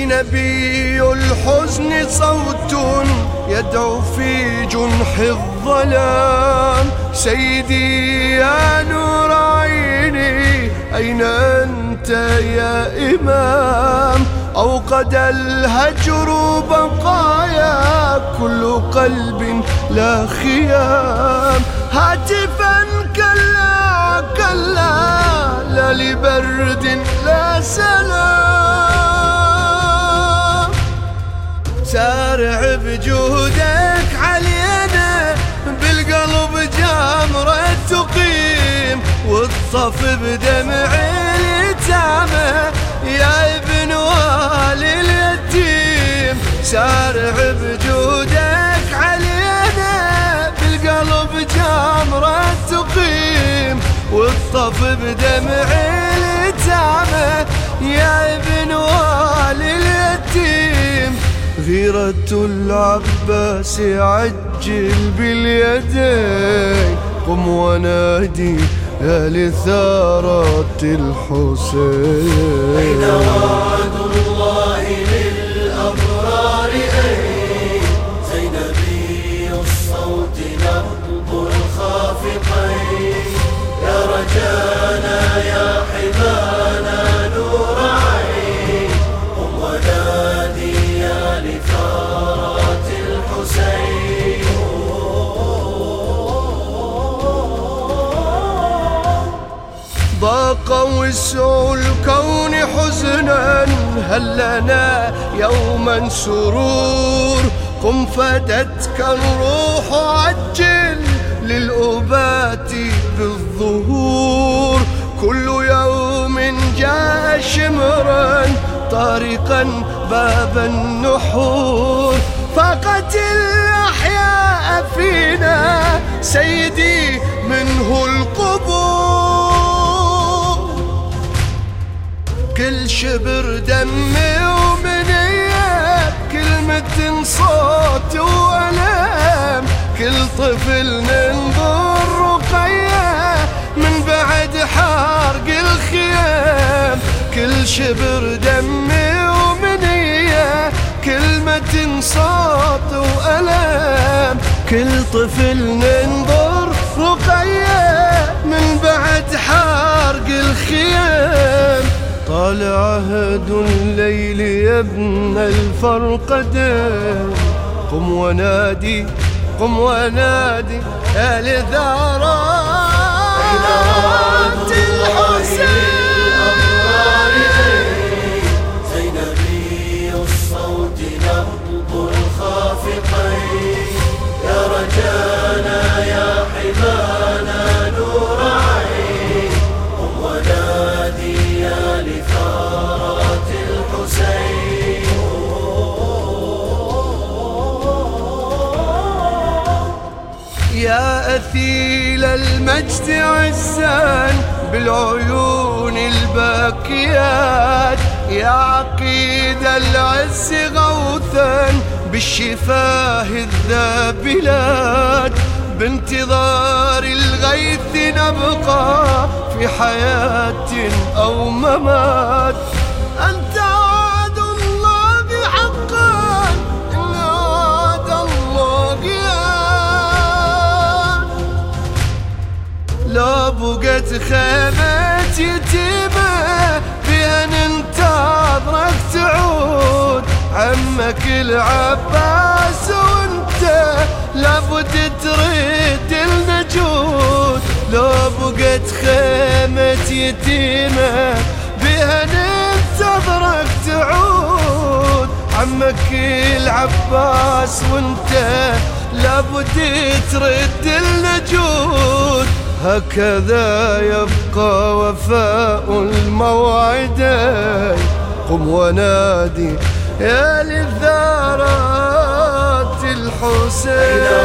زينبي الحزن صوت يدعو في جنح الظلام. سيدي يا نور عيني أين أنت يا إمام؟ أوقد الهجر بقايا كل قلب لا خيام. هاتفا كلا كلا لا لبرد لا سلام. سارع بجهدك علينا بالقلب جمرة تقيم، والصف بدمع اليتامى يا ابن والي اليتيم. سارع بجهدك علينا بالقلب جمرة تقيم، والصف بدمع اليتامى يا ابن والي اليتيم. غيرة العباس عجل باليدين، قم ونادي يا لثارة الحسين. أين وعد الله للأبرار؟ أين زينبي الصوت نبض الخافقين؟ يا رجانا يا حمانا نور عين، قم ونادي يا لثارة الحسين. ضاق وسع الكون حزنا، هل لنا يوما سرور؟ قم فدتك الروح عجل للأبات بالظهور. كل يوم جاء شمرا طارقا باب النحور. فقت الأحياء فينا سيدي منه القبور. كل شبر دم ومنية، كلمة صوت وألم. كل طفل ننظر رقية من بعد حرق الخيام. كل شبر دم ومنية، كلمة صوت وألم. كل طفل ننظر رقية من بعد حرق الخيام. طال عهد الليل يا ابن الفرقدين، قم ونادي قم ونادي يا لثارات الحسين. زينبي الصوت نبض الخافقين، يا رجانا يا حمانا نور عين، قم ونادي يا لثارة الحسين. يا أثيل المجد عزا بالعيون الباكيات، يا عقيد العز غوثا بالشفاه الذابلات. بانتظار الغيث نبقى في حياة أو ممات. أنت وعد الله حقا، إن وعد الله لا بقت خيمة يتيمة بها ننتظرك تعود. عمك العباس وانت لابد تريد النجود. لو بقت خيمة يتيمة بها ننتظرك تعود. عمك العباس وانت لابد ترد النجود. هكذا يبقى وفاء الموعدين، قم ونادي يا للثارات الحسين.